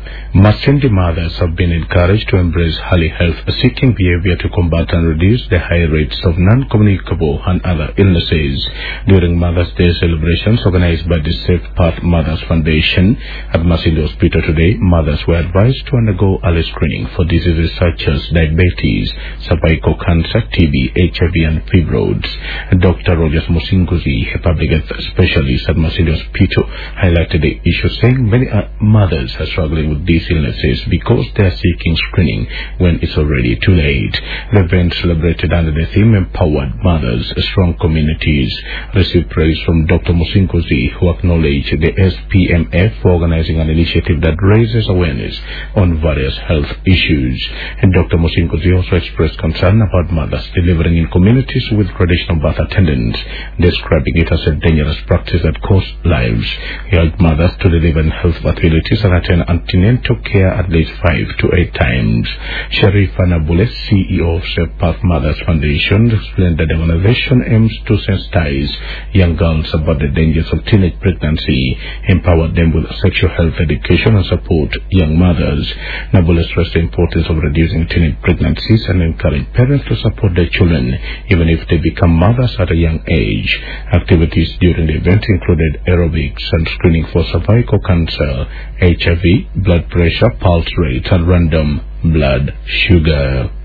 Masindi mothers have been encouraged to embrace early health-seeking behavior to combat and reduce the high rates of non-communicable and other illnesses. During Mother's Day celebrations organized by the Safe Path Mothers Foundation at Masindi Hospital today, mothers were advised to undergo early screening for diseases such as diabetes, cervical cancer, TB, HIV, and fibroids. Dr. Rogers Musinguzi, a public health specialist at Masindi Hospital, highlighted the issue, saying many mothers are struggling with these illnesses because they are seeking screening when it's already too late. The event, celebrated under the theme Empowered Mothers, Strong Communities, received praise from Dr. Musinguzi, who acknowledged the SPMF for organizing an initiative that raises awareness on various health issues. And Dr. Musinguzi also expressed concern about mothers delivering in communities with traditional birth attendants, describing it as a dangerous practice that costs lives. He urged mothers to deliver in health facilities and attend antenatal care at least 5 to 8 times. Sharif Anabule, CEO of Safe Path Mothers Foundation, explained that the organization aims to sensitize young girls about the dangers of teenage pregnancy, empower them with sexual health education, and support young mothers. Nabule stressed the importance of reducing teenage pregnancies and encourage parents to support their children, even if they become mothers at a young age. Activities during the event included aerobics and screening for cervical cancer, HIV, blood pressure, pulse rate, and random blood sugar.